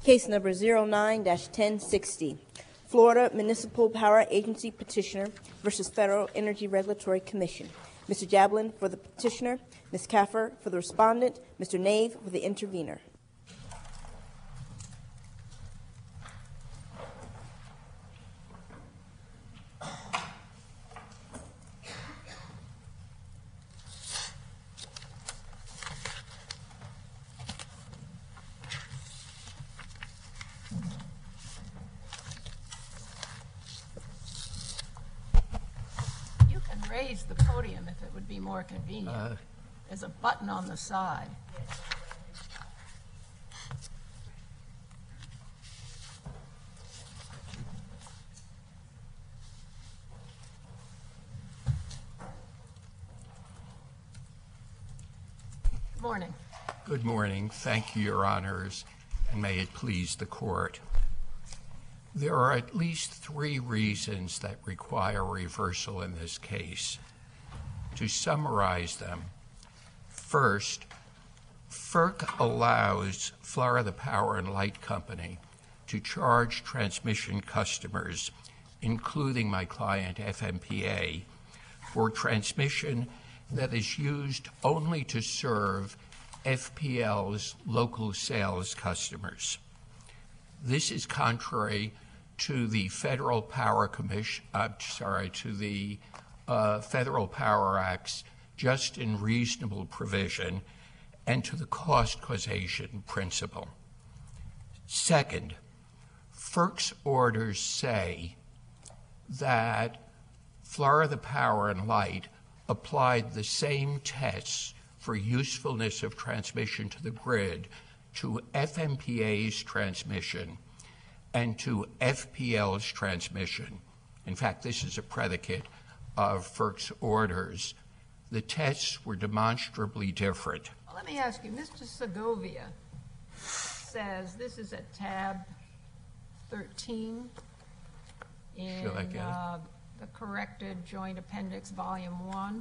Case number 09-1060, Florida Municipal Power Agency Petitioner versus Federal Energy Regulatory Commission. Mr. Jablin for the petitioner, Ms. Caffer for the respondent, Mr. Nave for the intervener. Raise the podium if it would be more convenient. There's a button on the side. Good morning. Good morning. Thank you, Your Honors, and may it please the Court. There are at least 3 reasons that require reversal in this case. To summarize them, first, FERC allows Florida Power and Light Company to charge transmission customers, including my client FMPA, for transmission that is used only to serve FPL's local sales customers. This is contrary to the Federal Power Federal Power Act's just and reasonable provision and to the cost causation principle. Second, FERC's orders say that Florida Power and Light applied the same tests for usefulness of transmission to the grid to FMPA's transmission and to FPL's transmission. In fact, this is a predicate of FERC's orders. The tests were demonstrably different. Well, let me ask you, Mr. Segovia says this is at tab 13 in the corrected Joint Appendix Volume 1.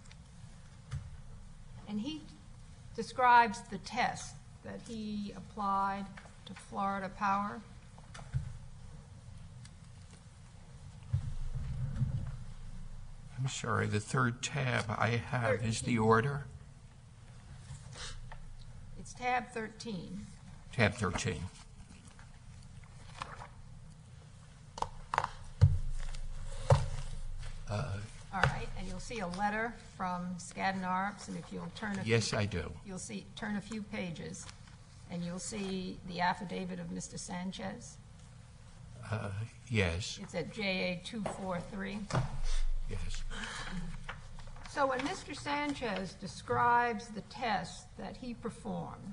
And he describes the test that he applied to Florida Power. I'm sorry, the third tab I have is the order? It's tab 13. Tab 13. All right, and you'll see a letter from Skadden Arps, and if you'll turn yes, I do. You'll see turn a few pages, and you'll see the affidavit of Mr. Sanchez. Yes. It's at JA 243. Yes. So when Mr. Sanchez describes the test that he performed,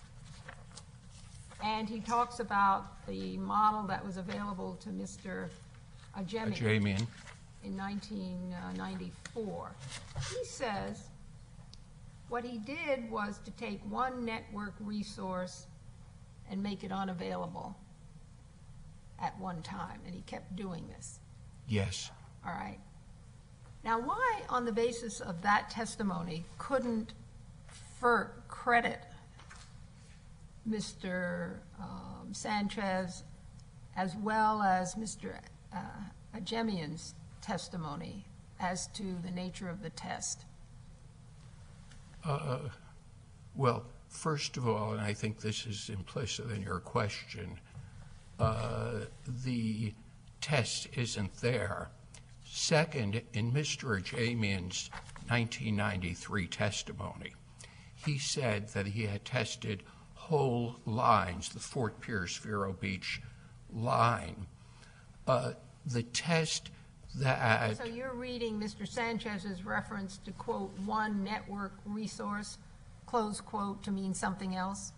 and he talks about the model that was available to Mr. Ajemian in 1994, he says what he did was to take one network resource and make it unavailable at one time, and he kept doing this. Yes. All right. Now, why, on the basis of that testimony, couldn't FERC credit Mr. Sanchez as well as Mr. Ajemian's testimony as to the nature of the test? Well, first of all, and I think this is implicit in your question, the test isn't there. Second, in Mr. Ajemian's 1993 testimony, he said that he had tested whole lines, the Fort Pierce-Vero Beach line. The test that... So you're reading Mr. Sanchez's reference to, quote, one network resource, close quote, to mean something else?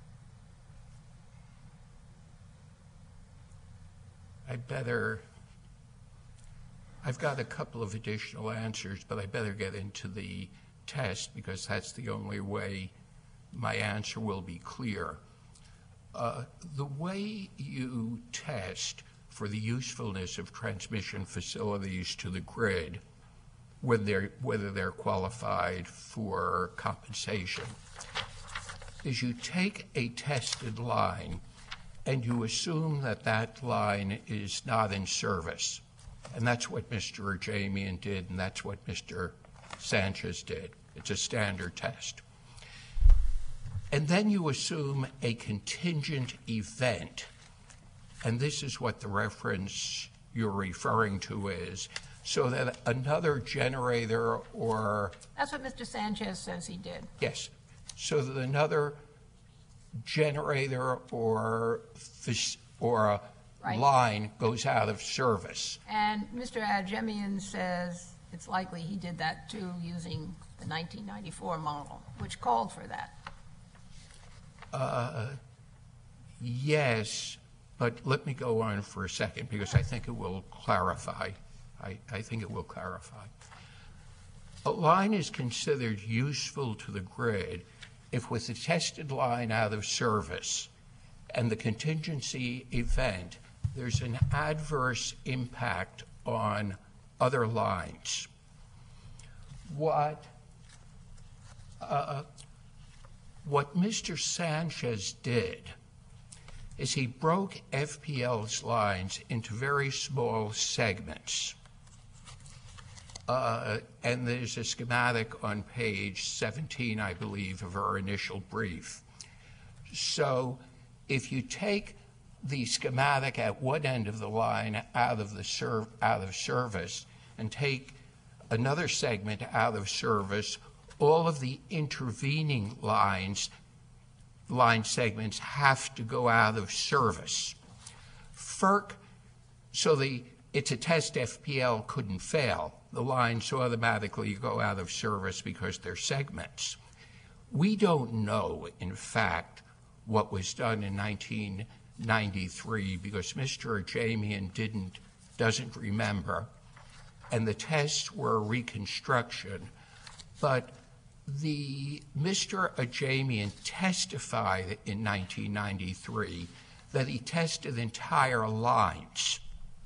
I've got a couple of additional answers, but I better get into the test because that's the only way my answer will be clear. The way you test for the usefulness of transmission facilities to the grid, whether they're qualified for compensation, is you take a tested line and you assume that that line is not in service. And that's what Mr. Ajamian did, and that's what Mr. Sanchez did. It's a standard test. And then you assume a contingent event, and this is what the reference you're referring to is, so that another generator or... That's what Mr. Sanchez says he did. Yes. So that another generator or a Right. line goes out of service. And Mr. Ajamian says it's likely he did that too using the 1994 model, which called for that. Yes, but let me go on for a second because I think it will clarify. I think it will clarify. A line is considered useful to the grid if with the tested line out of service and the contingency event, there's an adverse impact on other lines. What Mr. Sanchez did is he broke FPL's lines into very small segments. And there's a schematic on page 17, I believe, of our initial brief. So if you take the schematic at one end of the line out of service and take another segment out of service, all of the intervening line segments have to go out of service. FERC, it's a test FPL couldn't fail. The lines automatically go out of service because they're segments. We don't know, in fact, what was done in 1993 because Mr. Ajamian doesn't remember, and the tests were a reconstruction. But Mr. Ajamian testified in 1993 that he tested entire lines.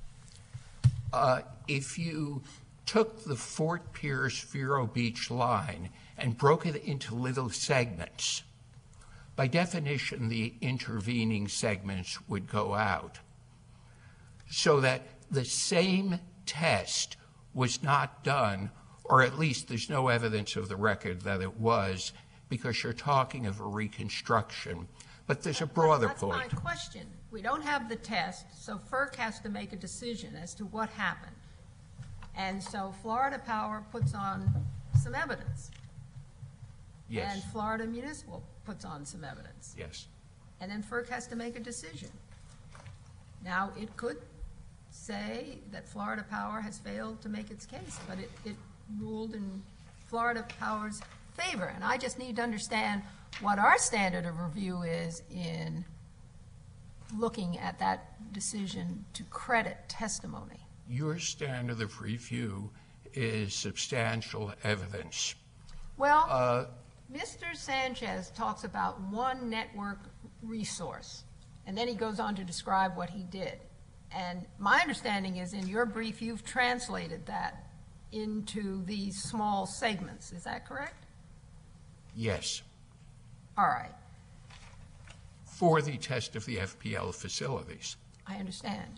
If you took the Fort Pierce Vero Beach line and broke it into little segments, by definition, the intervening segments would go out. So that the same test was not done, or at least there's no evidence of the record that it was, because you're talking of a reconstruction. But there's a broader point. That's my question. We don't have the test, so FERC has to make a decision as to what happened. And so Florida Power puts on some evidence. Yes. And Florida Municipal puts on some evidence. Yes. And then FERC has to make a decision. Now, it could say that Florida Power has failed to make its case, but it ruled in Florida Power's favor. And I just need to understand what our standard of review is in looking at that decision to credit testimony. Your standard of review is substantial evidence. Well, Mr. Sanchez talks about one network resource, and then he goes on to describe what he did. And my understanding is in your brief you've translated that into these small segments. Is that correct? Yes. All right. For the test of the FPL facilities. I understand.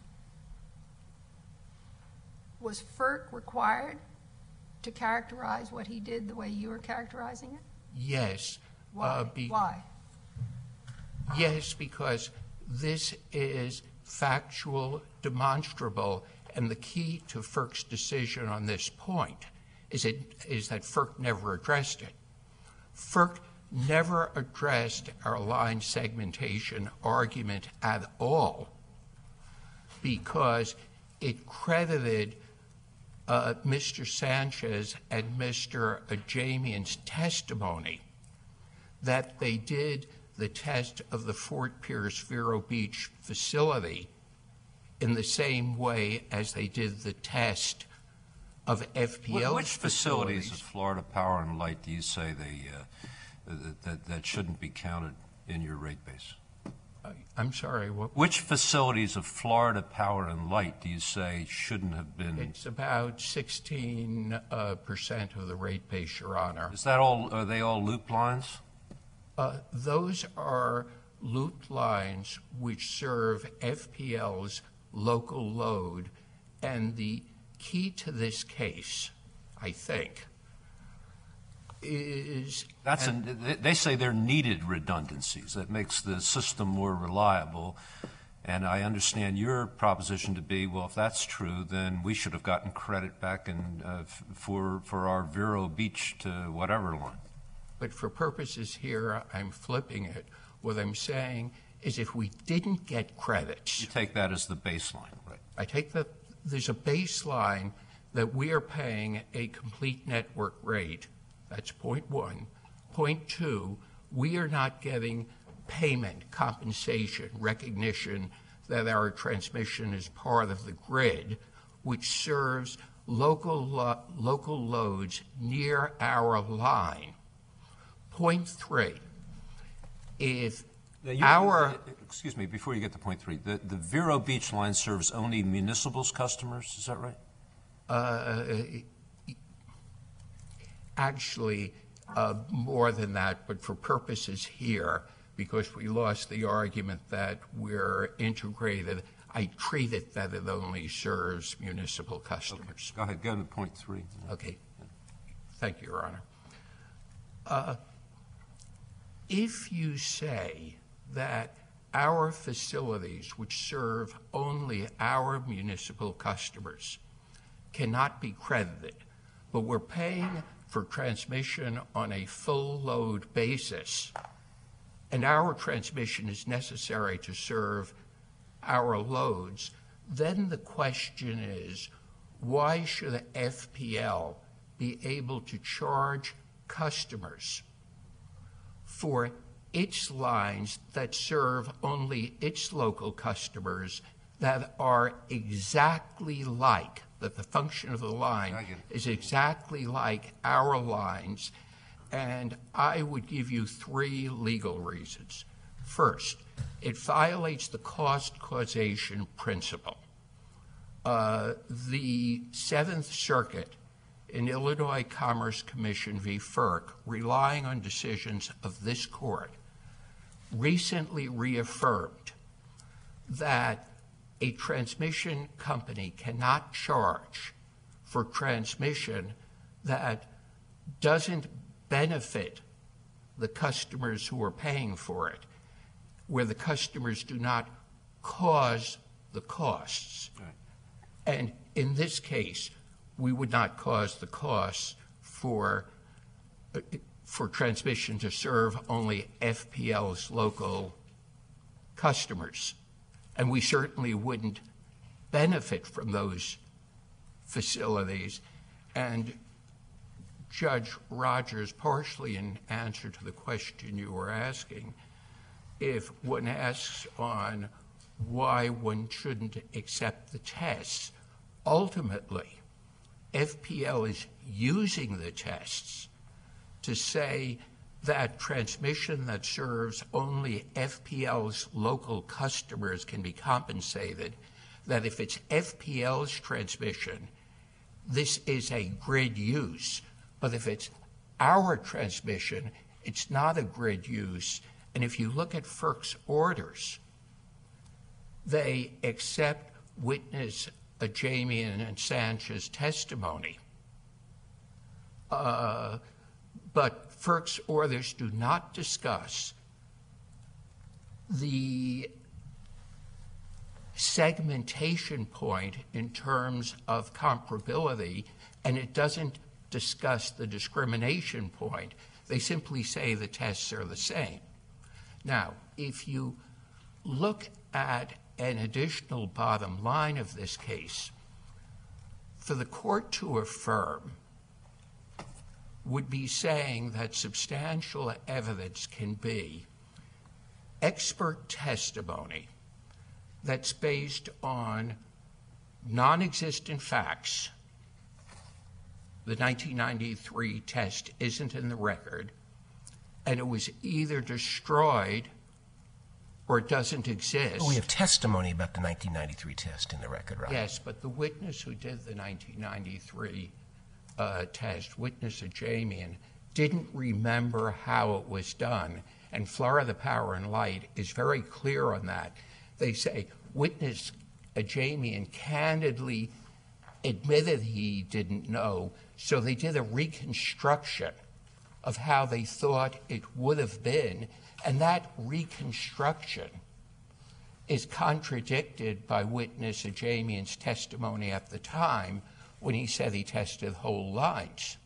Was FERC required to characterize what he did the way you were characterizing it? Yes. Why? Why? Yes, because this is factual, demonstrable, and the key to FERC's decision on this point is that FERC never addressed it. FERC never addressed our line segmentation argument at all because it credited Mr. Sanchez and Mr. Ajamian's testimony that they did the test of the Fort Pierce Vero Beach facility in the same way as they did the test of FPL Which facilities of Florida Power and Light do you say that shouldn't be counted in your rate base? I'm sorry, what? Which facilities of Florida Power and Light do you say shouldn't have been? It's about 16% of the rate base, Your Honor. Is that all? Are they all loop lines? Those are loop lines which serve FPL's local load. And the key to this case, I think, is... They say they're needed redundancies. That makes the system more reliable. And I understand your proposition to be, well, if that's true, then we should have gotten credit back for our Vero Beach to whatever line. But for purposes here, I'm flipping it. What I'm saying is if we didn't get credits... You take that as the baseline, right? I take there's a baseline that we are paying a complete network rate. That's point one. Point two, we are not getting payment, compensation, recognition that our transmission is part of the grid, which serves local loads near our line. Point three, if Excuse me, before you get to point three, the Vero Beach line serves only municipals customers, is that right? Actually, more than that, but for purposes here, because we lost the argument that we're integrated, I treat it that it only serves municipal customers. Okay. Go ahead, go to point three. Okay. Thank you, Your Honor. If you say that our facilities, which serve only our municipal customers, cannot be credited, but we're paying for transmission on a full load basis, and our transmission is necessary to serve our loads, then the question is, why should FPL be able to charge customers for its lines that serve only its local customers that are exactly like, that the function of the line is exactly like our lines? And I would give you three legal reasons. First, it violates the cost causation principle. The Seventh Circuit in Illinois Commerce Commission v. FERC, relying on decisions of this court, recently reaffirmed that a transmission company cannot charge for transmission that doesn't benefit the customers who are paying for it, where the customers do not cause the costs. Right. And in this case, we would not cause the costs for transmission to serve only FPL's local customers. And we certainly wouldn't benefit from those facilities. And Judge Rogers, partially in answer to the question you were asking, if one asks on why one shouldn't accept the tests, ultimately, FPL is using the tests to say that transmission that serves only FPL's local customers can be compensated, that if it's FPL's transmission, this is a grid use. But if it's our transmission, it's not a grid use. And if you look at FERC's orders, they accept witness Ajamian and Sanchez testimony. But FERC's orders do not discuss the segmentation point in terms of comparability, and it doesn't discuss the discrimination point. They simply say the tests are the same. Now, if you look at an additional bottom line of this case, for the court to affirm would be saying that substantial evidence can be expert testimony that's based on non-existent facts. The 1993 test isn't in the record, and it was either destroyed or it doesn't exist. Well, we have testimony about the 1993 test in the record, right? Yes, but the witness who did the 1993 test, witness Ajamian, didn't remember how it was done. And Florida Power and Light is very clear on that. They say witness Ajamian candidly admitted he didn't know, so they did a reconstruction of how they thought it would have been, and that reconstruction is contradicted by witness Ajamian's testimony at the time when he said he tested whole lines.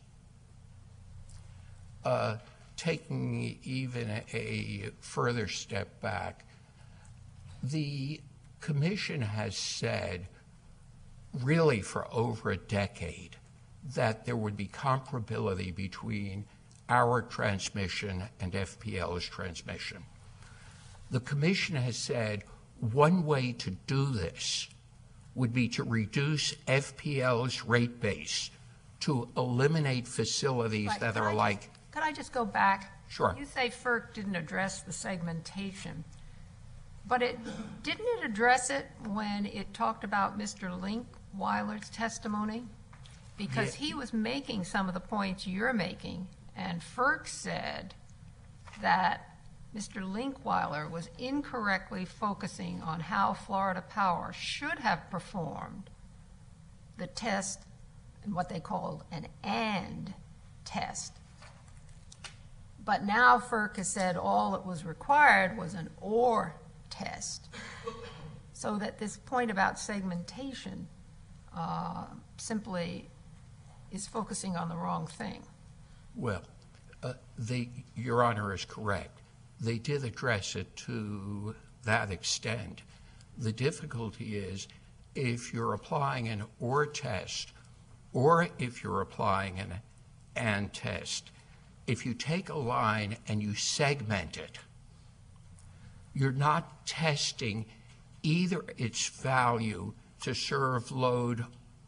Taking even a further step back, the Commission has said, really for over a decade, that there would be comparability between our transmission and FPL's transmission. The Commission has said one way to do this would be to reduce FPL's rate base, to eliminate facilities that are like... Could I just go back? Sure. You say FERC didn't address the segmentation, but didn't it address it when it talked about Mr. Linkweiler's testimony? Because he was making some of the points you're making, and FERC said that Mr. Linkweiler was incorrectly focusing on how Florida Power should have performed the test and what they called an AND test. But now FERC has said all that was required was an OR test, so that this point about segmentation simply is focusing on the wrong thing. Well, Your Honor is correct. They did address it to that extent. The difficulty is if you're applying an OR test or if you're applying an AND test, if you take a line and you segment it, you're not testing either its value to serve load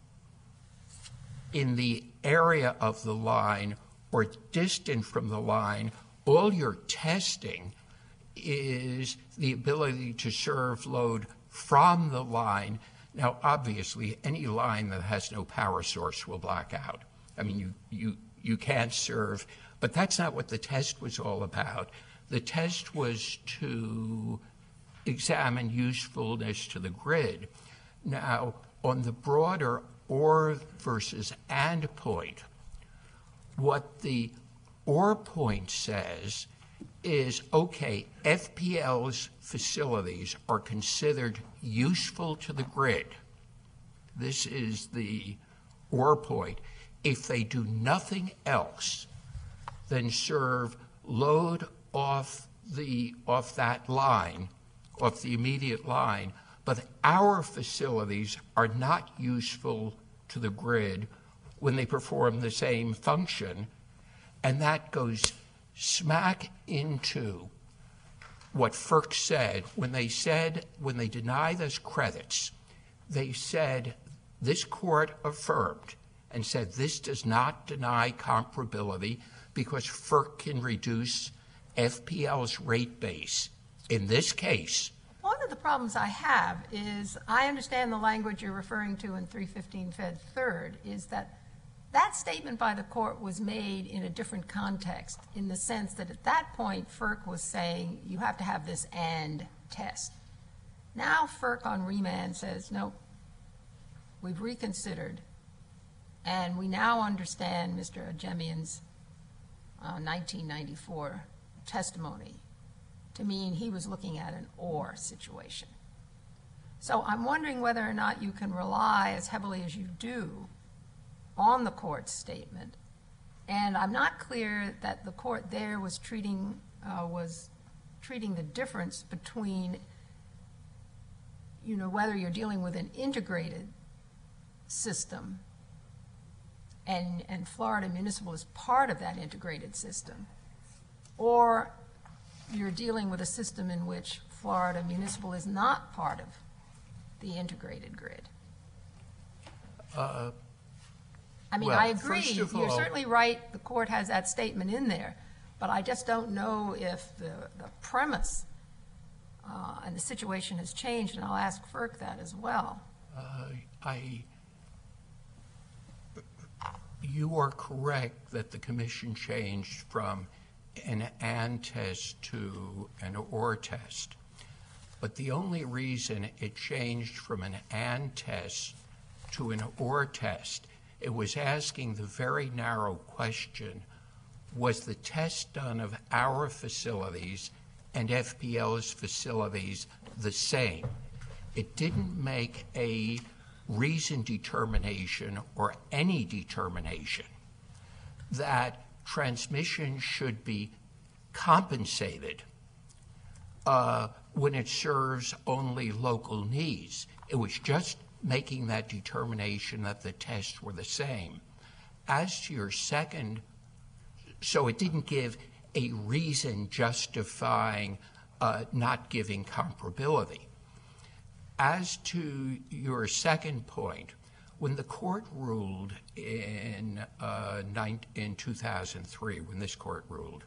in the area of the line or distant from the line. All you're testing is the ability to serve load from the line. Now, obviously, any line that has no power source will black out. I mean, you can't serve, but that's not what the test was all about. The test was to examine usefulness to the grid. Now, on the broader OR versus AND point, what the OR point says is, okay, FPL's facilities are considered useful to the grid. This is the OR point. If they do nothing else than serve load off that line, off the immediate line, but our facilities are not useful to the grid when they perform the same function, and that goes smack into what FERC said when they denied us credits. They said, this court affirmed and said this does not deny comparability because FERC can reduce FPL's rate base. In this case, one of the problems I have is I understand the language you're referring to in 315 Fed 3rd is that statement by the court was made in a different context, in the sense that at that point FERC was saying you have to have this AND test. Now FERC on remand says, no, we've reconsidered, and we now understand Mr. Ajemian's 1994 testimony to mean he was looking at an OR situation. So I'm wondering whether or not you can rely as heavily as you do on the court's statement, and I'm not clear that the court there was treating the difference between, whether you're dealing with an integrated system and Florida Municipal is part of that integrated system, or you're dealing with a system in which Florida Municipal is not part of the integrated grid. I agree. You're certainly right. The court has that statement in there, but I just don't know if the premise and the situation has changed, and I'll ask FERC that as well. You are correct that the commission changed from an AND test to an OR test. But the only reason it changed from an AND test to an OR test, it was asking the very narrow question, was the test done of our facilities and FPL's facilities the same? It didn't make a reasoned determination or any determination that transmission should be compensated when it serves only local needs. It was just making that determination that the tests were the same. As to your second, so it didn't give a reason justifying not giving comparability. As to your second point, when the court ruled in 2003, when this court ruled,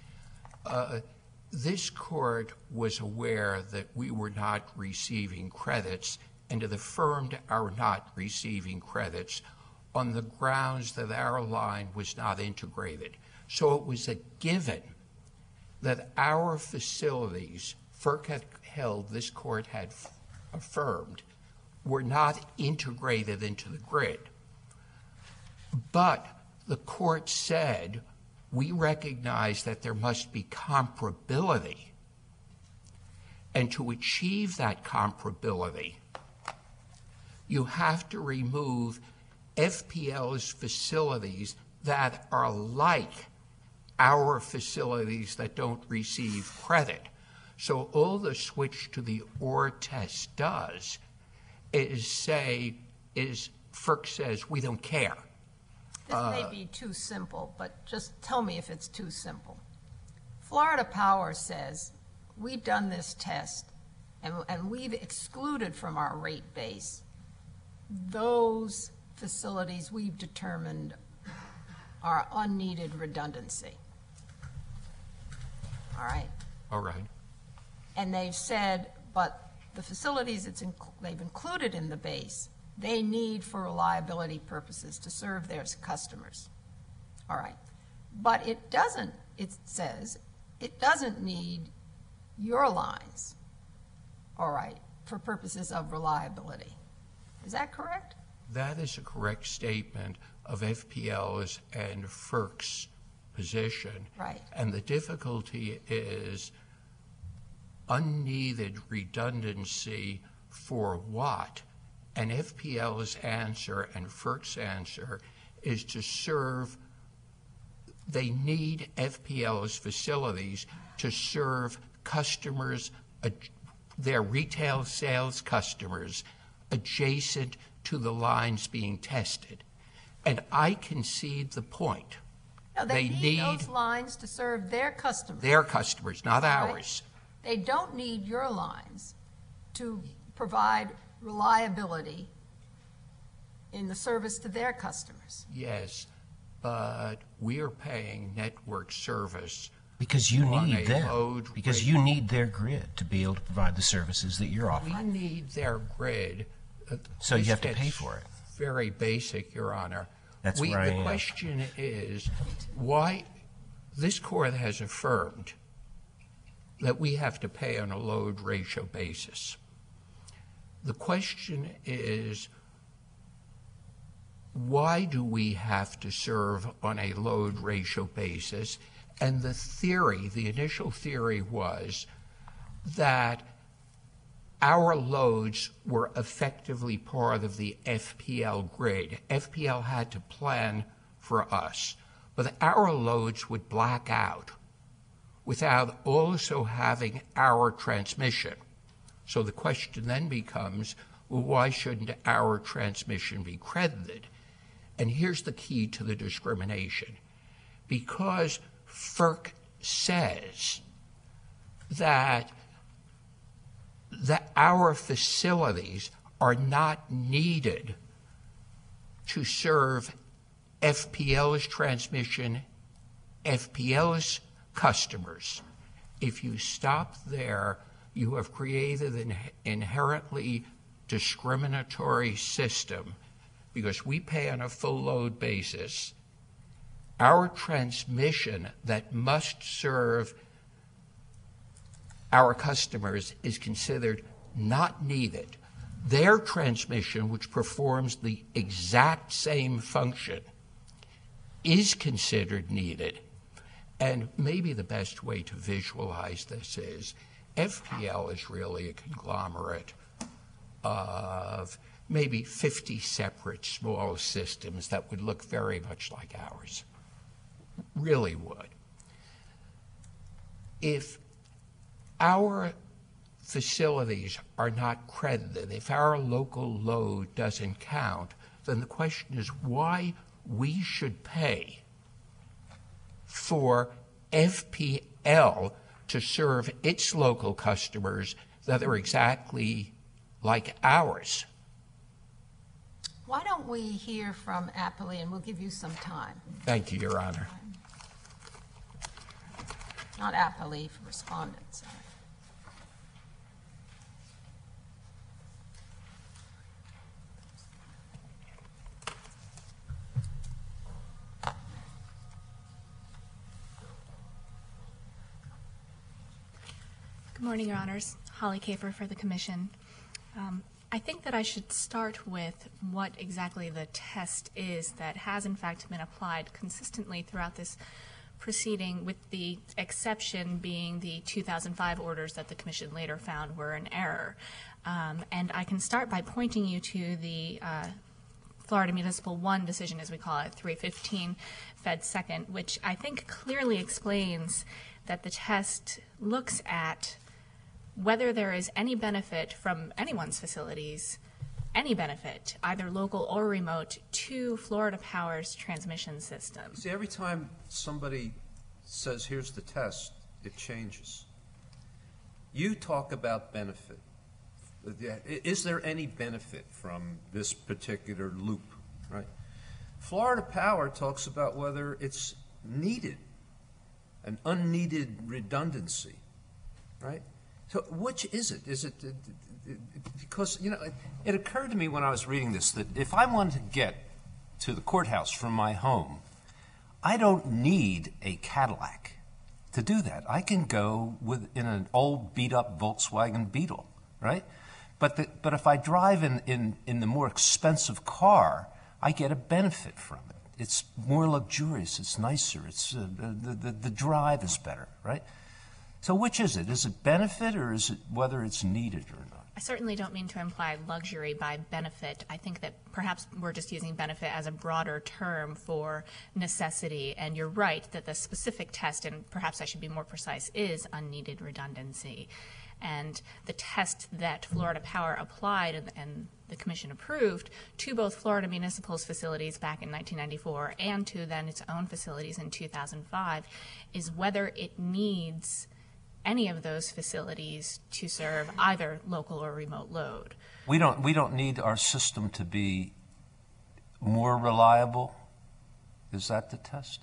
this court was aware that we were not receiving credits and it affirmed our not receiving credits on the grounds that our line was not integrated. So it was a given that our facilities, FERC had held, this court had affirmed, were not integrated into the grid. But the court said, we recognize that there must be comparability. And to achieve that comparability, you have to remove FPL's facilities that are like our facilities that don't receive credit. So all the switch to the OR test does is FERC says we don't care. This may be too simple, but just tell me if it's too simple. Florida Power says we've done this test and we've excluded from our rate base those facilities we've determined are unneeded redundancy. All right? All right. And they've said, but the facilities they've included in the base, they need for reliability purposes to serve their customers. All right. But it says it doesn't need your lines, all right, for purposes of reliability. Is that correct? That is a correct statement of FPL's and FERC's position. Right. And the difficulty is unneeded redundancy for what? And FPL's answer and FERC's answer is to serve, they need FPL's facilities to serve customers, their retail sales customers, adjacent to the lines being tested. And I concede the point. No, they need those lines to serve their customers. Their customers, not ours. They don't need your lines to provide reliability in the service to their customers. Yes, but we are paying network service because you need them. Because you need their grid to be able to provide the services that you're offering. We need their grid. So you have to pay for it. Very basic, Your Honor. That's where I am. The question is why this court has affirmed that we have to pay on a load ratio basis. The question is, why do we have to serve on a load ratio basis? And the theory, the initial theory was that our loads were effectively part of the FPL grid. FPL had to plan for us, but our loads would black out without also having our transmission. So the question then becomes, well, why shouldn't our transmission be credited? And here's the key to the discrimination. Because FERC says that our facilities are not needed to serve FPL's transmission, FPL's customers. If you stop there, you have created an inherently discriminatory system because we pay on a full load basis our transmission that must serve our customers is considered not needed. Their transmission, which performs the exact same function, is considered needed. And maybe the best way to visualize this is FPL is really a conglomerate of maybe 50 separate small systems that would look very much like ours. Really would. If our facilities are not credited, if our local load doesn't count, then the question is why we should pay for FPL to serve its local customers that are exactly like ours. Why don't we hear from Appley, and we'll give you some time. Thank you, Your Honor. Not Appley, for respondents. Good morning, Your Honors. Holly Kafer for the Commission. I think that I should start with what exactly the test is that has in fact been applied consistently throughout this proceeding, with the exception being the 2005 orders that the Commission later found were an error. And I can start by pointing you to the Florida Municipal 1 decision, as we call it, 315 Fed 2nd, which I think clearly explains that the test looks at whether there is any benefit from anyone's facilities, any benefit, either local or remote, to Florida Power's transmission system. See, every time somebody says, here's the test, it changes. You talk about benefit. Is there any benefit from this particular loop, right? Florida Power talks about whether it's needed, an unneeded redundancy, right? So which is it? Is it because, you know, it occurred to me when I was reading this that if I wanted to get to the courthouse from my home, I don't need a Cadillac to do that. I can go in an old beat-up Volkswagen Beetle, right? But if I drive in the more expensive car, I get a benefit from it. It's more luxurious. It's nicer. It's the drive is better, right? So which is it? Is it benefit, or is it whether it's needed or not? I certainly don't mean to imply luxury by benefit. I think that perhaps we're just using benefit as a broader term for necessity. And you're right that the specific test, and perhaps I should be more precise, is unneeded redundancy. And the test that Florida Power applied and the Commission approved to both Florida Municipal's facilities back in 1994 and to then its own facilities in 2005 is whether it needs any of those facilities to serve either local or remote load. We don't need our system to be more reliable. Is that the test?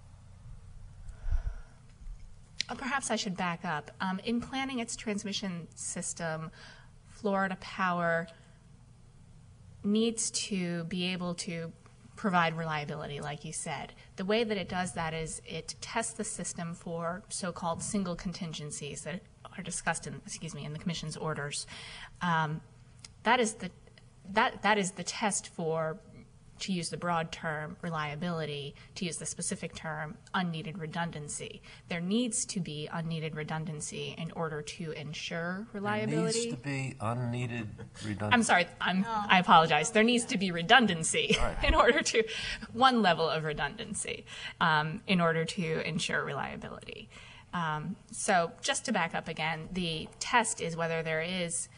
Perhaps I should back up. In planning its transmission system, Florida Power needs to be able to provide reliability, like you said. The way that it does that is it tests the system for so-called single contingencies that are discussed in the Commission's orders. That is the test for, to use the broad term, reliability, to use the specific term, unneeded redundancy. There needs to be unneeded redundancy in order to ensure reliability. There needs to be unneeded redundancy. I'm sorry, I apologize. There needs to be redundancy in order to, one level of redundancy, in order to ensure reliability. So just to back up again, the test is whether there is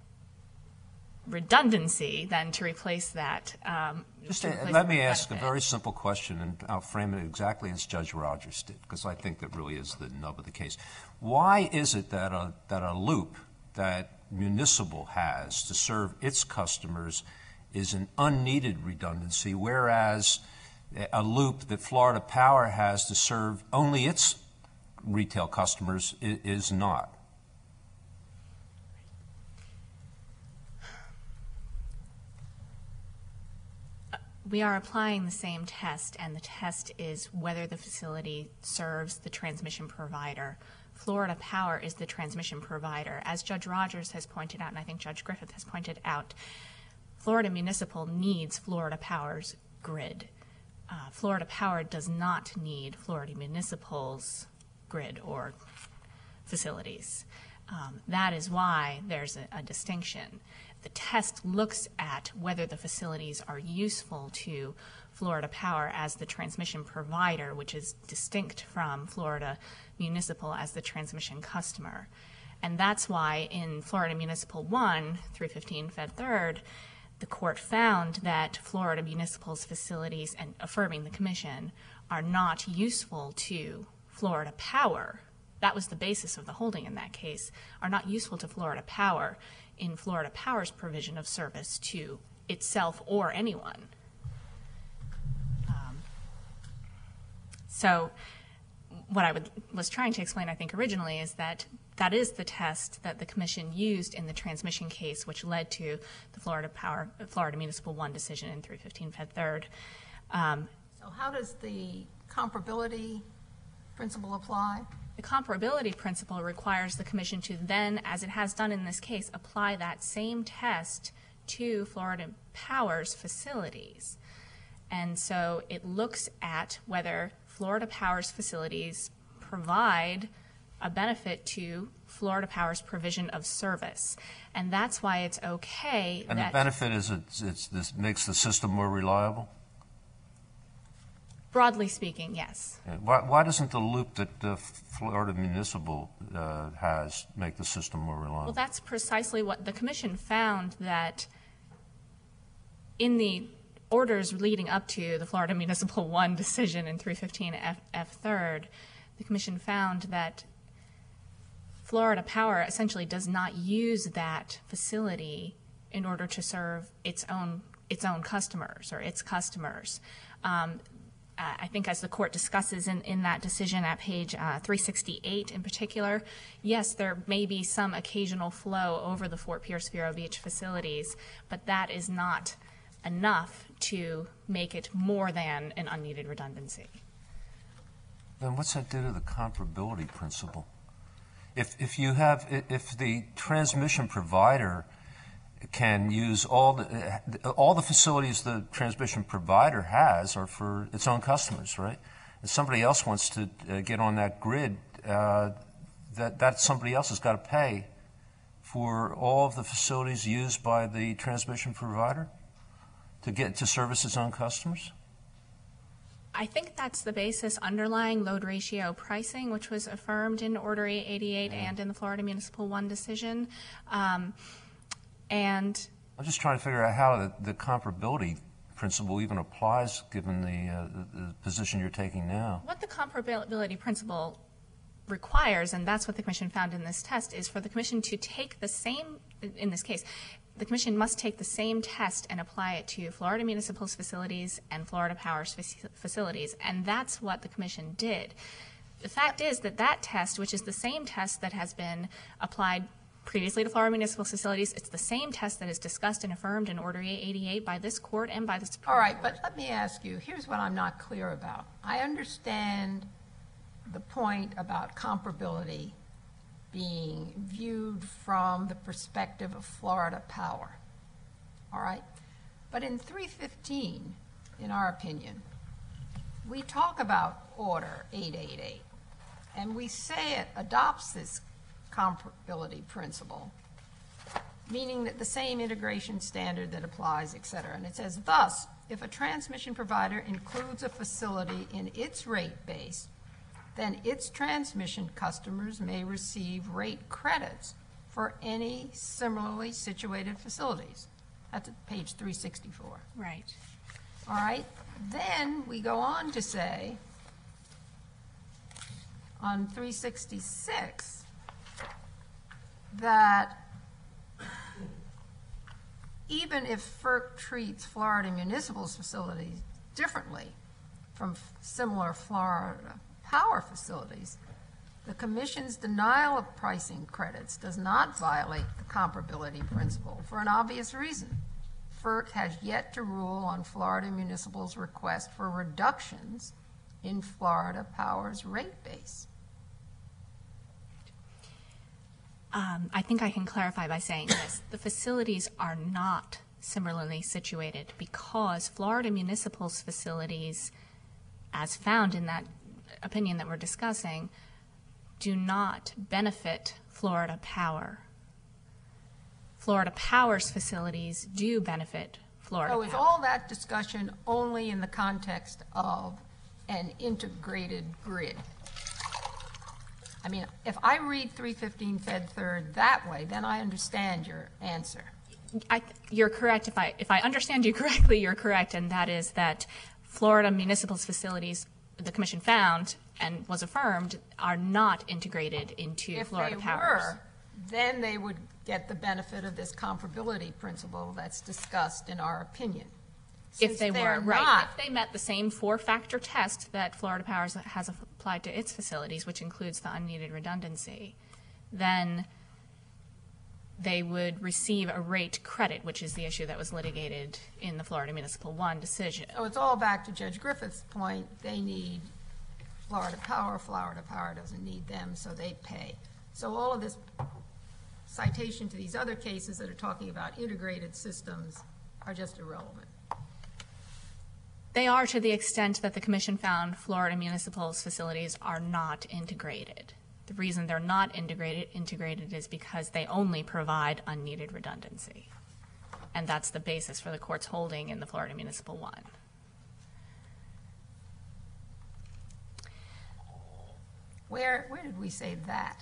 redundancy, then to replace that. Let me ask a very simple question, and I'll frame it exactly as Judge Rogers did, because I think that really is the nub of the case. Why is it that a loop that Municipal has to serve its customers is an unneeded redundancy, whereas a loop that Florida Power has to serve only its retail customers is not? We are applying the same test, and the test is whether the facility serves the transmission provider. Florida Power is the transmission provider. As Judge Rogers has pointed out, and I think Judge Griffith has pointed out, Florida Municipal needs Florida Power's grid. Florida Power does not need Florida Municipal's grid or facilities. That is why there's a distinction. The test looks at whether the facilities are useful to Florida Power as the transmission provider, which is distinct from Florida Municipal as the transmission customer. And that's why in Florida Municipal 1, 315 Fed 3rd, the court found that Florida Municipal's facilities, and affirming the commission, are not useful to Florida Power. That was the basis of the holding in that case, are not useful to Florida Power in Florida Power's provision of service to itself or anyone. So what I was trying to explain, I think, originally is that that is the test that the commission used in the transmission case, which led to the Florida Municipal 1 decision in 315 Fed 3rd. So how does the comparability principle apply? The comparability principle requires the commission to then, as it has done in this case, apply that same test to Florida Power's facilities. And so it looks at whether Florida Power's facilities provide a benefit to Florida Power's provision of service. And that's why it's okay. And the benefit is this makes the system more reliable? Broadly speaking, yes. Why doesn't the loop that the Florida Municipal has make the system more reliable? Well, that's precisely what the commission found, that in the orders leading up to the Florida Municipal 1 decision in 315 F 3rd, the commission found that Florida Power essentially does not use that facility in order to serve its own customers or its customers. I think as the court discusses in that decision at page 368 in particular, yes, there may be some occasional flow over the Fort Pierce Vero Beach facilities, but that is not enough to make it more than an unneeded redundancy. Then what's that do to the comparability principle? If the transmission provider can use all the facilities the transmission provider has are for its own customers, right? If somebody else wants to get on that grid, that somebody else has got to pay for all of the facilities used by the transmission provider to service its own customers? I think that's the basis underlying load ratio pricing, which was affirmed in Order 888 and in the Florida Municipal 1 decision. And I'm just trying to figure out how the comparability principle even applies given the position you're taking now. What the comparability principle requires, and that's what the commission found in this test, is for the commission to take the same, in this case, the commission must take the same test and apply it to Florida Municipal's facilities and Florida Power's facilities, and that's what the commission did. The fact is that that test, which is the same test that has been applied previously to Florida Municipal facilities, it's the same test that is discussed and affirmed in Order 888 by this court and by the Supreme Court. All right, but let me ask you, here's what I'm not clear about. I understand the point about comparability being viewed from the perspective of Florida Power, all right? But in 315, in our opinion, we talk about Order 888, and we say it adopts this comparability principle, meaning that the same integration standard that applies, et cetera. And it says, thus, if a transmission provider includes a facility in its rate base, then its transmission customers may receive rate credits for any similarly situated facilities. That's at page 364. Right. All right. Then we go on to say on 366 that even if FERC treats Florida Municipal's facilities differently from similar Florida Power facilities, the Commission's denial of pricing credits does not violate the comparability principle for an obvious reason. FERC has yet to rule on Florida Municipal's request for reductions in Florida Power's rate base. I think I can clarify by saying this. The facilities are not similarly situated because Florida Municipal's facilities, as found in that opinion that we're discussing, do not benefit Florida Power. Florida Power's facilities do benefit Florida Power. So is all that discussion only in the context of an integrated grid? I mean, if I read 315 Fed Third that way, then I understand your answer. You're correct. If I understand you correctly, you're correct, and that is that Florida Municipal's facilities, the Commission found and was affirmed, are not integrated into Florida Power's. If they were, then they would get the benefit of this comparability principle that's discussed in our opinion. If they were, right. If they met the same four-factor test that Florida Power has applied to its facilities, which includes the unneeded redundancy, then they would receive a rate credit, which is the issue that was litigated in the Florida Municipal 1 decision. So it's all back to Judge Griffith's point. They need Florida Power. Florida Power doesn't need them, so they pay. So all of this citation to these other cases that are talking about integrated systems are just irrelevant. They are, to the extent that the Commission found Florida Municipal's facilities are not integrated. The reason they're not integrated is because they only provide unneeded redundancy. And that's the basis for the court's holding in the Florida Municipal 1. Where did we say that?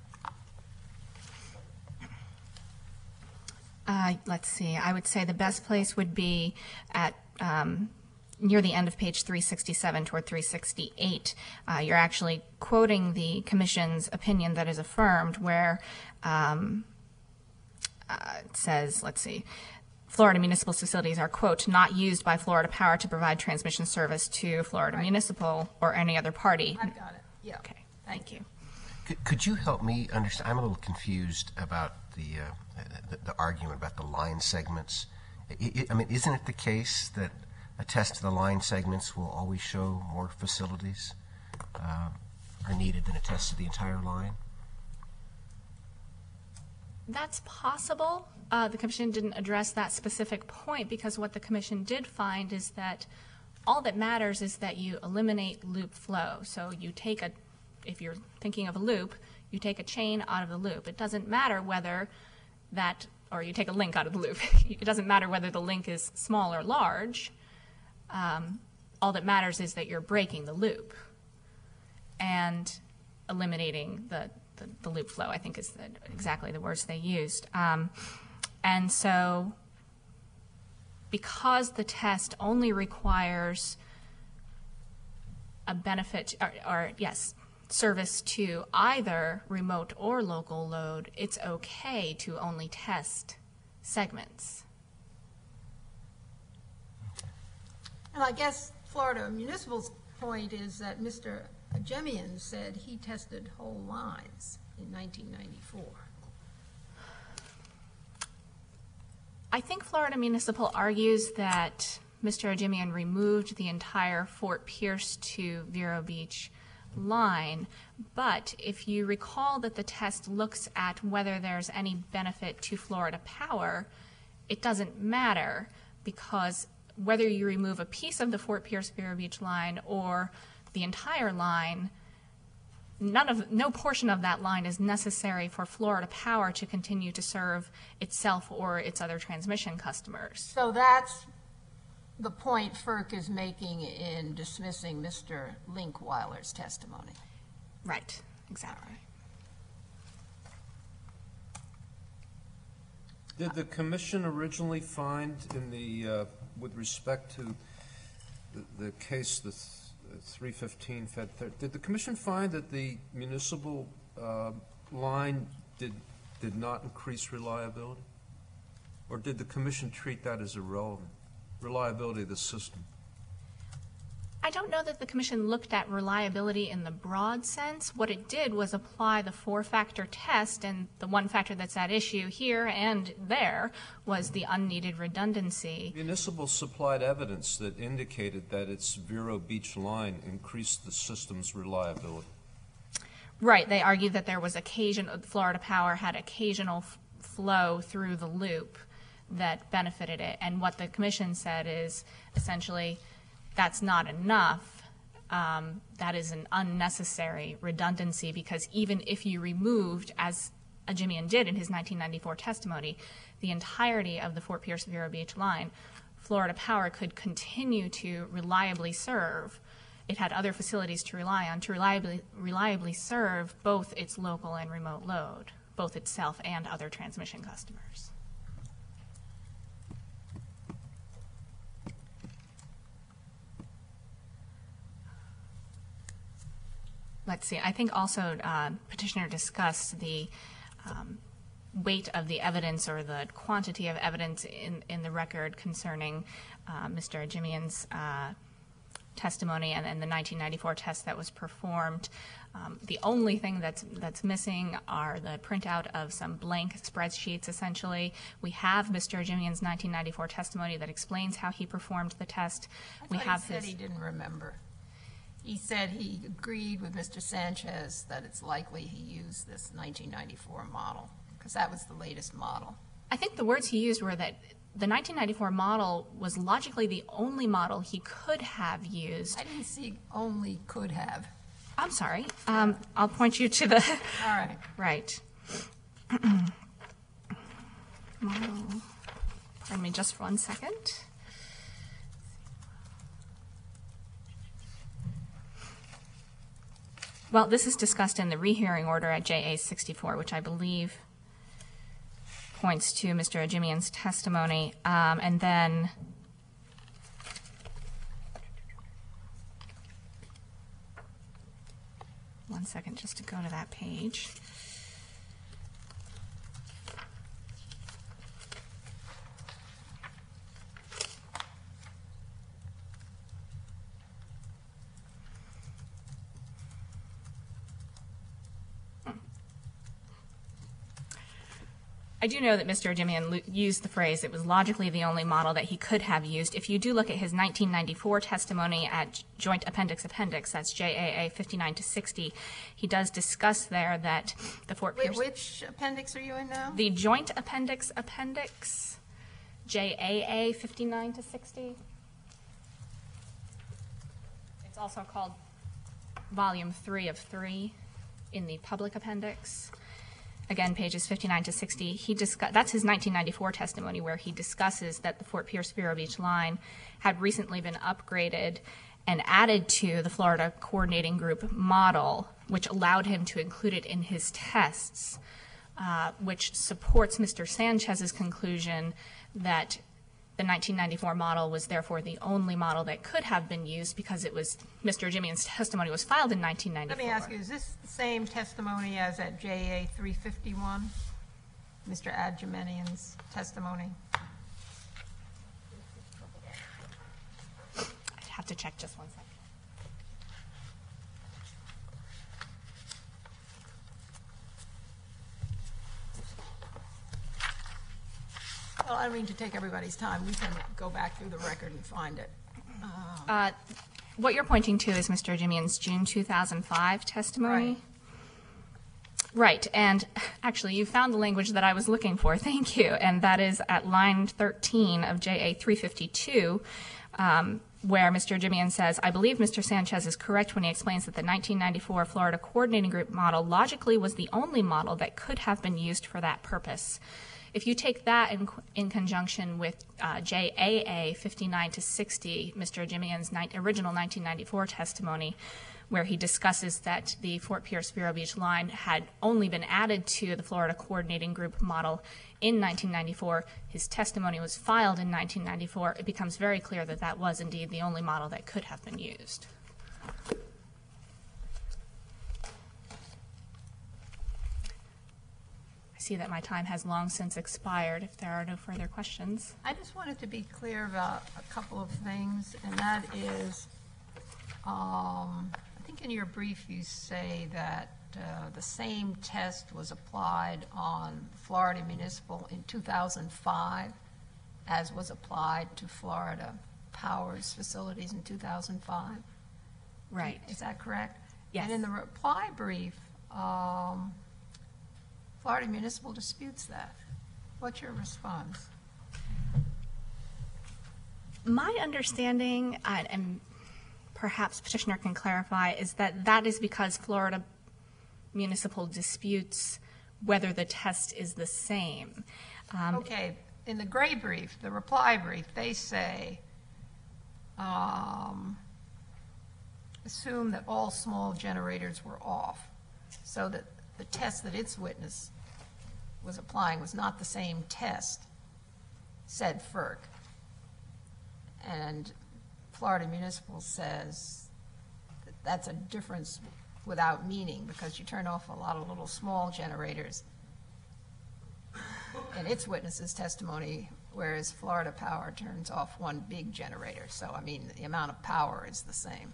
Let's see. I would say the best place would be at near the end of page 367 toward 368. You're actually quoting the Commission's opinion that is affirmed, where it says, let's see, Florida Municipal facilities are, quote, not used by Florida Power to provide transmission service to Florida Municipal or any other party. I've got it. Yeah. Okay. Thank you. Could you help me understand? I'm a little confused about the argument about the line segments. I mean, isn't it the case that a test of the line segments will always show more facilities are needed than a test of the entire line? That's possible. The Commission didn't address that specific point because what the Commission did find is that all that matters is that you eliminate loop flow. So you take if you're thinking of a loop, you take a chain out of the loop. It doesn't matter whether or you take a link out of the loop. It doesn't matter whether the link is small or large. All that matters is that you're breaking the loop and eliminating the loop flow, I think is exactly the words they used. And so because the test only requires a benefit, service to either remote or local load, it's okay to only test segments. And I guess Florida Municipal's point is that Mr. Ajemian said he tested whole lines in 1994. I think Florida Municipal argues that Mr. Ajemian removed the entire Fort Pierce to Vero Beach line, but if you recall that the test looks at whether there's any benefit to Florida Power, it doesn't matter because whether you remove a piece of the Fort Pierce-Vero Beach line or the entire line, no portion of that line is necessary for Florida Power to continue to serve itself or its other transmission customers. So that's the point FERC is making in dismissing Mr. Linkweiler's testimony. Right, exactly. Did the Commission originally find in the, with respect to the case, the 315 Fed Third, did the Commission find that the municipal line did not increase reliability? Or did the Commission treat that as irrelevant? Reliability of the system? I don't know that the Commission looked at reliability in the broad sense. What it did was apply the four-factor test, and the one factor that's at issue here and there was the unneeded redundancy. Municipal supplied evidence that indicated that its Vero Beach line increased the system's reliability. Right. They argued that there was Florida Power had occasional flow through the loop that benefited it. And what the Commission said is essentially that's not enough. That is an unnecessary redundancy, because even if you removed, as Ajemian did in his 1994 testimony, the entirety of the Fort Pierce Vero Beach line, Florida Power could continue to reliably serve. It had other facilities to rely on to reliably serve both its local and remote load, both itself and other transmission customers. Let's see. I think also petitioner discussed the weight of the evidence, or the quantity of evidence in the record concerning Mr. Ajemian's testimony and the 1994 test that was performed. The only thing that's missing are the printout of some blank spreadsheets, essentially. We have Mr. Ajemian's 1994 testimony that explains how he performed the test. He said he didn't remember. He said he agreed with Mr. Sanchez that it's likely he used this 1994 model, because that was the latest model. I think the words he used were that the 1994 model was logically the only model he could have used. I didn't see only could have. I'm sorry. I'll point you to the... All right. Right. Model. Pardon me just for 1 second. Well, this is discussed in the rehearing order at JA 64, which I believe points to Mr. Ajemian's testimony. And then one second just to go to that page. I do know that Mr. Ajemian used the phrase, it was logically the only model that he could have used. If you do look at his 1994 testimony at Joint Appendix, that's JAA 59 to 60, he does discuss there that the Fort Pierce... Which appendix are you in now? The Joint Appendix, JAA 59 to 60. It's also called Volume 3 of 3 in the public appendix. Again, pages 59 to 60. That's his 1994 testimony, where he discusses that the Fort Pierce Vero Beach line had recently been upgraded and added to the Florida Coordinating Group model, which allowed him to include it in his tests, which supports Mr. Sanchez's conclusion that the 1994 model was therefore the only model that could have been used, because it was Mr. Ajemian's testimony was filed in 1994. Let me ask you, is this the same testimony as at JA 351, Mr. Ajemian's testimony? I'd have to check just 1 second. Well, I don't mean to take everybody's time. We can go back through the record and find it. What you're pointing to is Mr. Ajemian's June 2005 testimony. Right, and actually you found the language that I was looking for, thank you, and that is at line 13 of JA 352, where Mr. Ajemian says, I believe Mr. Sanchez is correct when he explains that the 1994 Florida Coordinating Group model logically was the only model that could have been used for that purpose. If you take that in conjunction with JAA 59 to 60, Mr. Ajemian's original 1994 testimony, where he discusses that the Fort Pierce Vero Beach line had only been added to the Florida Coordinating Group model in 1994, his testimony was filed in 1994, it becomes very clear that that was indeed the only model that could have been used. I see that my time has long since expired. If there are no further questions. I just wanted to be clear about a couple of things, and that is I think in your brief you say that the same test was applied on Florida Municipal in 2005 as was applied to Florida Power's facilities in 2005. Right. Is that correct? Yes. And in the reply brief, Florida Municipal disputes that. What's your response? My understanding, and perhaps petitioner can clarify, is that that is because Florida Municipal disputes whether the test is the same. Okay, in the gray brief, the reply brief, they say, assume that all small generators were off, so that the test that its witness was applying was not the same test, said FERC. And Florida Municipal says that that's a difference without meaning, because you turn off a lot of little small generators in its witness's testimony, whereas Florida Power turns off one big generator. So, I mean, the amount of power is the same.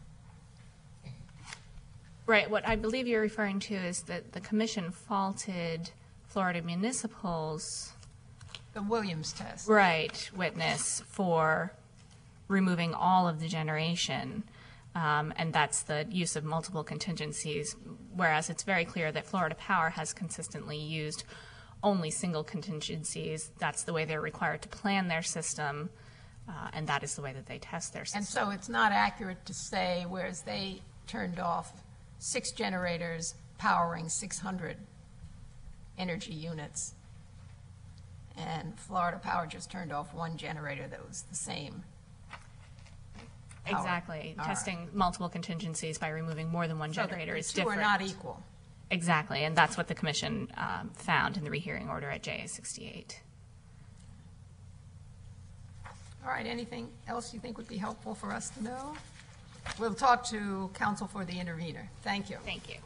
Right. What I believe you're referring to is that the commission faulted Florida Municipal's The Williams test. witness for removing all of the generation, and that's the use of multiple contingencies, whereas it's very clear that Florida Power has consistently used only single contingencies. That's the way they're required to plan their system, and that is the way that they test their system. And so it's not accurate to say, whereas they turned off 6 generators powering 600 energy units, and Florida Power just turned off one generator that was the same power. Exactly. All Testing right. multiple contingencies by removing more than one generator is So the two different. are not equal. Exactly, and that's what the commission found in the rehearing order at JA 68. All right, anything else you think would be helpful for us to know? We'll talk to counsel for the intervener. Thank you. Thank you.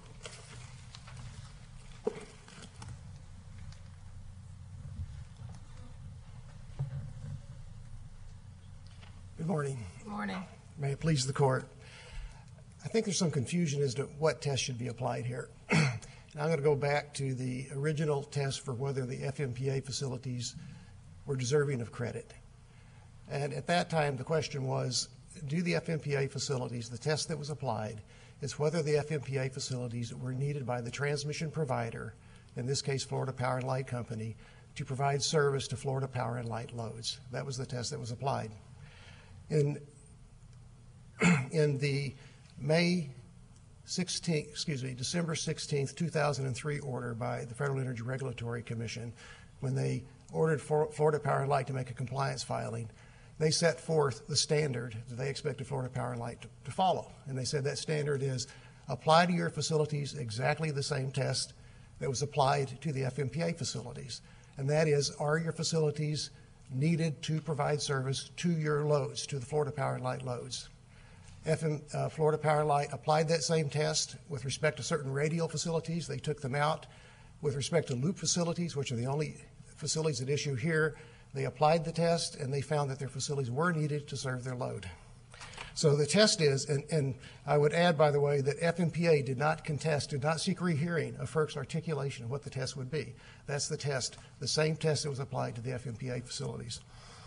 Good morning. Good morning. May it please the court. I think there's some confusion as to what test should be applied here. And I'm going to go back to the original test for whether the FMPA facilities were deserving of credit. And at that time, the question was, do the FMPA facilities, the test that was applied, is whether the FMPA facilities were needed by the transmission provider, in this case Florida Power and Light Company, to provide service to Florida Power and Light loads. That was the test that was applied. In the December 16th, 2003 order by the Federal Energy Regulatory Commission, when they ordered Florida Power and Light to make a compliance filing, they set forth the standard that they expected Florida Power and Light to follow. And they said that standard is apply to your facilities exactly the same test that was applied to the FMPA facilities. And that is, are your facilities needed to provide service to your loads, to the Florida Power and Light loads? Florida Power and Light applied that same test with respect to certain radial facilities. They took them out. With respect to loop facilities, which are the only facilities at issue here, they applied the test and they found that their facilities were needed to serve their load. So the test is, and I would add, by the way, that FMPA did not contest, did not seek rehearing of FERC's articulation of what the test would be. That's the test, the same test that was applied to the FMPA facilities.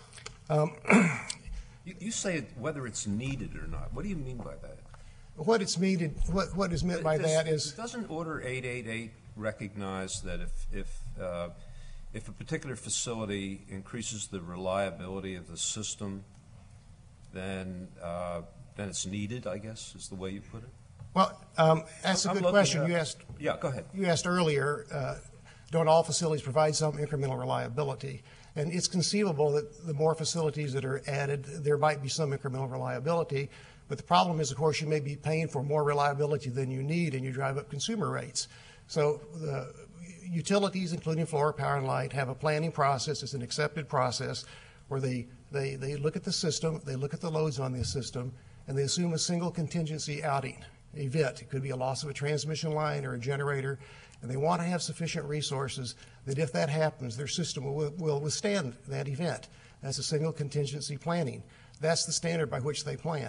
You say whether it's needed or not. What do you mean by that? What it's needed, what is meant by that is... Doesn't Order 888 recognize that if a particular facility increases the reliability of the system, then it's needed, I guess, is the way you put it? Well, that's a good question. You asked. Yeah, go ahead. You asked earlier, don't all facilities provide some incremental reliability? And it's conceivable that the more facilities that are added, there might be some incremental reliability. But the problem is, of course, you may be paying for more reliability than you need, and you drive up consumer rates. So the utilities, including Florida Power and Light, have a planning process. It's an accepted process where they look at the system, they look at the loads on the system, and they assume a single contingency outing event. It could be a loss of a transmission line or a generator, and they want to have sufficient resources that if that happens, their system will withstand that event. That's a single contingency planning. That's the standard by which they plan.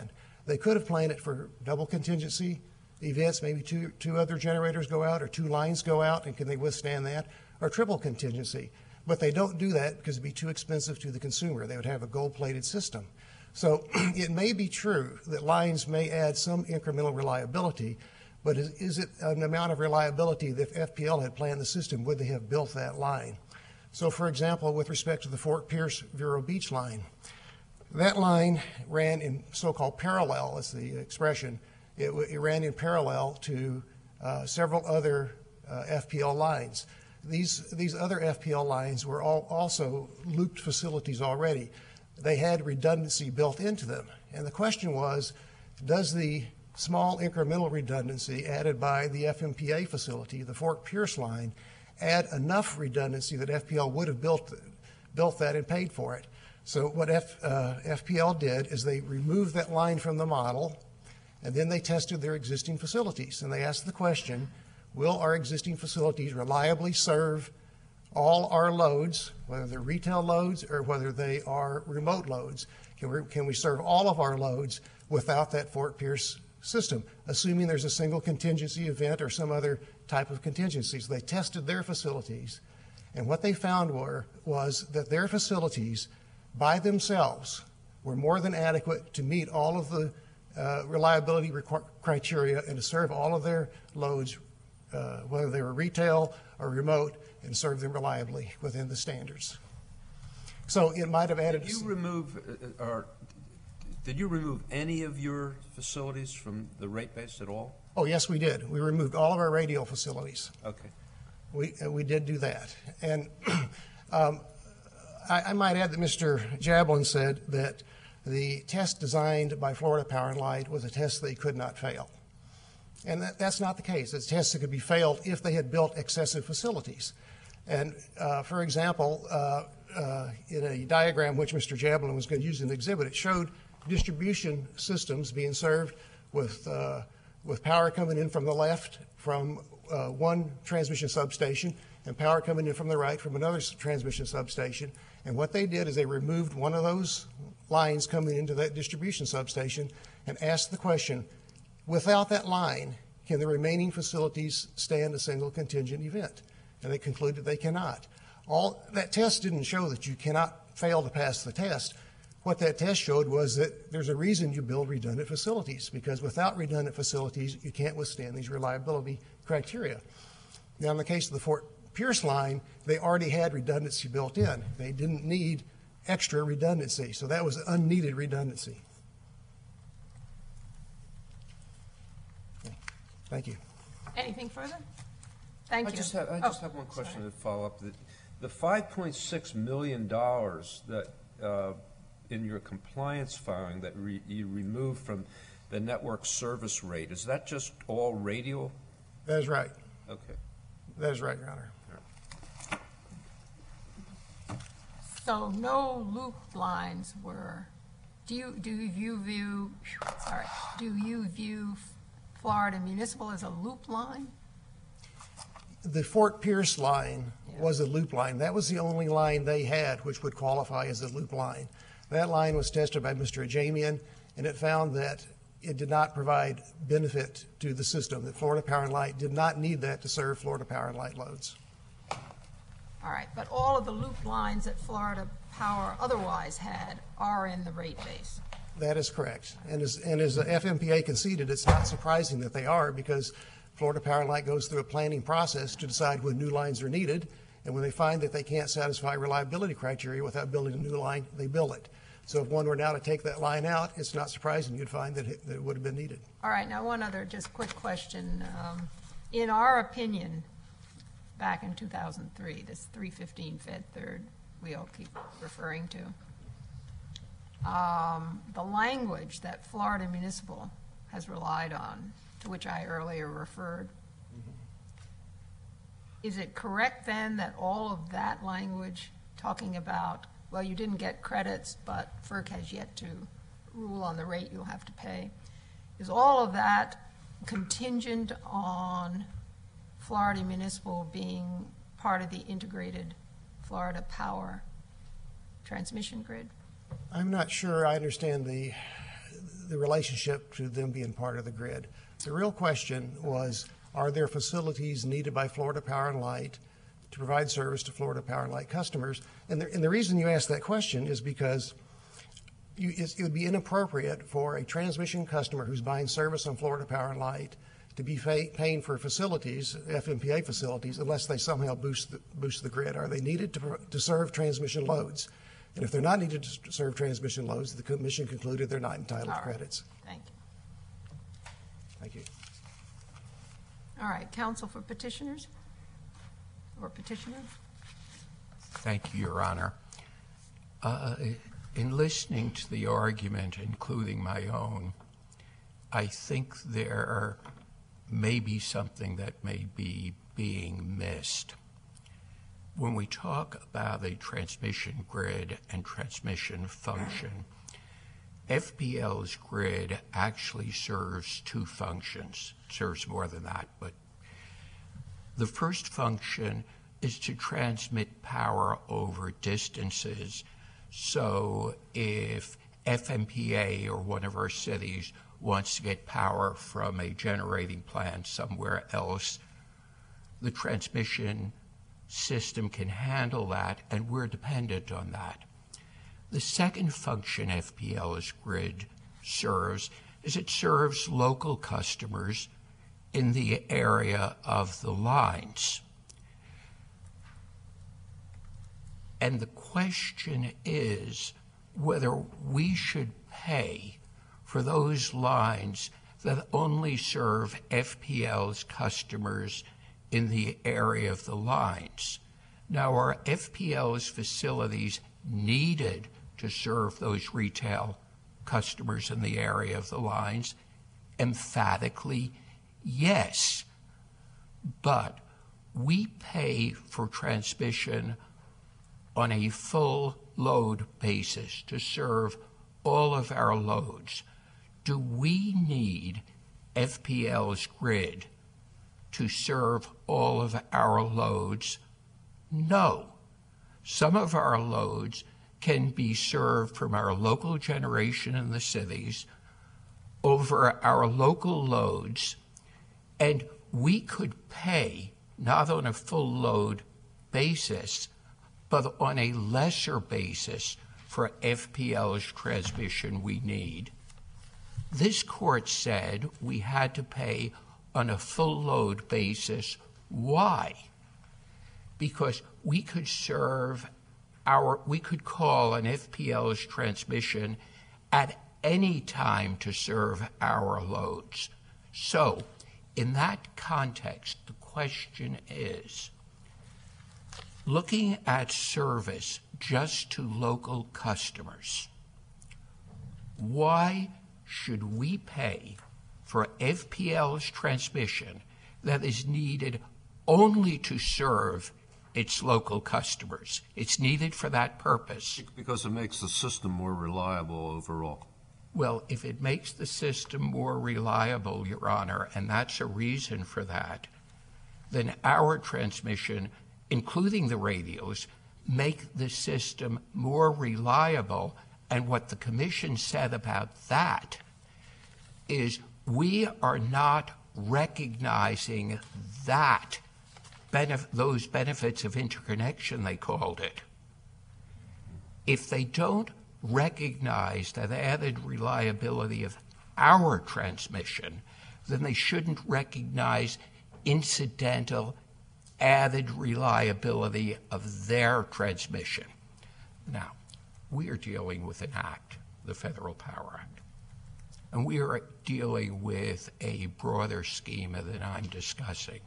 They could have planned it for double contingency events, maybe two other generators go out or two lines go out, and can they withstand that? Or triple contingency. But they don't do that because it'd be too expensive to the consumer. They would have a gold-plated system. So it may be true that lines may add some incremental reliability, but is it an amount of reliability that if FPL had planned the system, would they have built that line? So, for example, with respect to the Fort Pierce Vero Beach line, that line ran in so-called parallel, is the expression. It ran in parallel to several other FPL lines. These other FPL lines were also looped facilities already. They had redundancy built into them. And the question was, does the small incremental redundancy added by the FMPA facility, the Fort Pierce line, add enough redundancy that FPL would have built that and paid for it? So what FPL did is they removed that line from the model, and then they tested their existing facilities. And they asked the question, will our existing facilities reliably serve all our loads, whether they're retail loads or whether they are remote loads? Can we serve all of our loads without that Fort Pierce system, assuming there's a single contingency event or some other type of contingencies? So they tested their facilities, and what they found was that their facilities by themselves were more than adequate to meet all of the reliability criteria and to serve all of their loads, whether they were retail or remote, and serve them reliably within the standards. So it might have added. Did you remove any of your facilities from the rate base at all? Oh, yes, we did. We removed all of our radial facilities. Okay. We did do that. And I might add that Mr. Jablin said that the test designed by Florida Power and Light was a test they could not fail. And that's not the case. It's tests that could be failed if they had built excessive facilities. And for example, in a diagram which Mr. Jablin was going to use in the exhibit, it showed distribution systems being served with power coming in from the left from one transmission substation and power coming in from the right from another transmission substation. And what they did is they removed one of those lines coming into that distribution substation and asked the question, without that line, can the remaining facilities stand a single contingent event? And they concluded they cannot. That test didn't show that you cannot fail to pass the test. What that test showed was that there's a reason you build redundant facilities, because without redundant facilities, you can't withstand these reliability criteria. Now, in the case of the Fort Pierce line, they already had redundancy built in. They didn't need extra redundancy, so that was unneeded redundancy. Thank you. Anything further? Thank you. I just have one question to follow up. The $5.6 million that in your compliance filing that you removed from the network service rate, is that just all radial? That is right. Okay. That is right, Your Honor. So no loop lines were. Do you view Florida Municipal as a loop line? The Fort Pierce line was a loop line. That was the only line they had which would qualify as a loop line. That line was tested by Mr. Ajamian, and it found that it did not provide benefit to the system, that Florida Power and Light did not need that to serve Florida Power and Light loads. All right, but all of the loop lines that Florida Power otherwise had are in the rate base. That is correct. And as the FMPA conceded, it's not surprising that they are, because Florida Power and Light goes through a planning process to decide when new lines are needed, and when they find that they can't satisfy reliability criteria without building a new line, they build it. So if one were now to take that line out, it's not surprising you'd find that it would have been needed. All right, now one other just quick question. In our opinion, back in 2003, this 315 Fed Third we all keep referring to, the language that Florida Municipal has relied on, to which I earlier referred, is it correct then that all of that language talking about, well, you didn't get credits, but FERC has yet to rule on the rate you'll have to pay, is all of that contingent on Florida Municipal being part of the integrated Florida Power transmission grid? I'm not sure I understand the relationship to them being part of the grid. The real question was, are there facilities needed by Florida Power and Light to provide service to Florida Power and Light customers? And the reason you ask that question is because it would be inappropriate for a transmission customer who's buying service on Florida Power and Light to be paying for facilities, FMPA facilities, unless they somehow boost the grid. Are they needed to serve transmission loads? And if they're not needed to serve transmission loads, the Commission concluded they're not entitled to credits. Thank you. Thank you. All right, counsel for petitioners or petitioner? Thank you, Your Honor. In listening to the argument, including my own, I think there may be something that may be being missed. When we talk about a transmission grid and transmission function, FPL's grid actually serves two functions. It serves more than that, but the first function is to transmit power over distances. So if FMPA or one of our cities wants to get power from a generating plant somewhere else, the transmission system can handle that, and we're dependent on that. The second function FPL's grid serves is it serves local customers in the area of the lines. And the question is whether we should pay for those lines that only serve FPL's customers in the area of the lines. Now, are FPL's facilities needed to serve those retail customers in the area of the lines? Emphatically, yes. But we pay for transmission on a full load basis to serve all of our loads. Do we need FPL's grid to serve all of our loads? No. Some of our loads can be served from our local generation in the cities over our local loads, and we could pay not on a full load basis, but on a lesser basis for FPL's transmission we need. This court said we had to pay on a full load basis. Why? Because we could call an FPL's transmission at any time to serve our loads. So, in that context, the question is, looking at service just to local customers, why should we pay for FPL's transmission that is needed only to serve its local customers? It's needed for that purpose. Because it makes the system more reliable overall. Well, if it makes the system more reliable, Your Honor, and that's a reason for that, then our transmission, including the radios, make the system more reliable. And what the Commission said about that is we are not recognizing that those benefits of interconnection, they called it. If they don't recognize that added reliability of our transmission, then they shouldn't recognize incidental added reliability of their transmission. Now, we are dealing with an act, the Federal Power Act, and we are dealing with a broader schema than I'm discussing.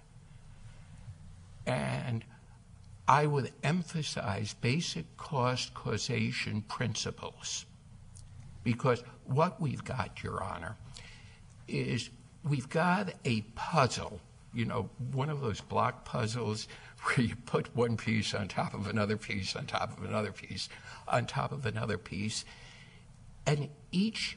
And I would emphasize basic cost causation principles, because what we've got, Your Honor, is we've got a puzzle, you know, one of those block puzzles where you put one piece on top of another piece on top of another piece on top of another piece, and each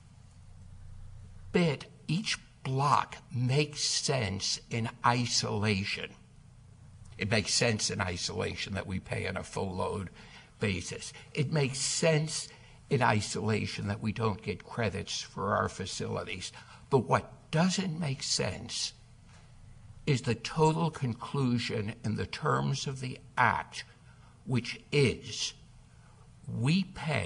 bit, each block makes sense in isolation. It makes sense in isolation that we pay on a full load basis. It makes sense in isolation that we don't get credits for our facilities. But what doesn't make sense is the total conclusion in the terms of the Act, which is we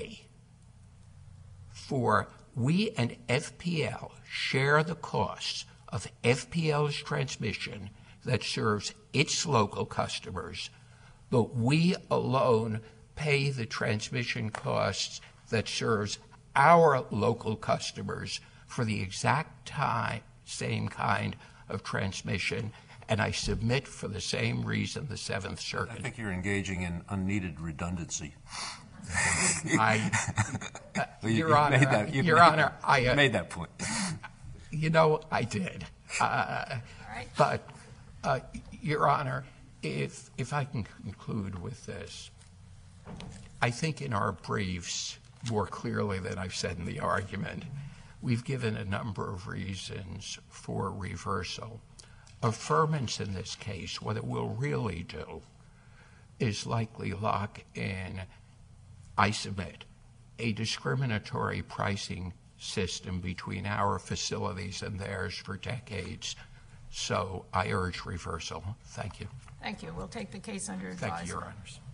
and FPL share the costs of FPL's transmission that serves its local customers, but we alone pay the transmission costs that serves our local customers for the exact same kind of transmission, and I submit for the same reason the Seventh Circuit. I think you're engaging in unneeded redundancy. Your Honor, I made that point. You know, I did. But, Your Honor, if I can conclude with this, I think in our briefs, more clearly than I've said in the argument, we've given a number of reasons for reversal. Affirmance in this case, what it will really do is likely lock in, I submit, a discriminatory pricing system between our facilities and theirs for decades. So I urge reversal. Thank you. Thank you. We'll take the case under advisement. Thank you, Your Honors.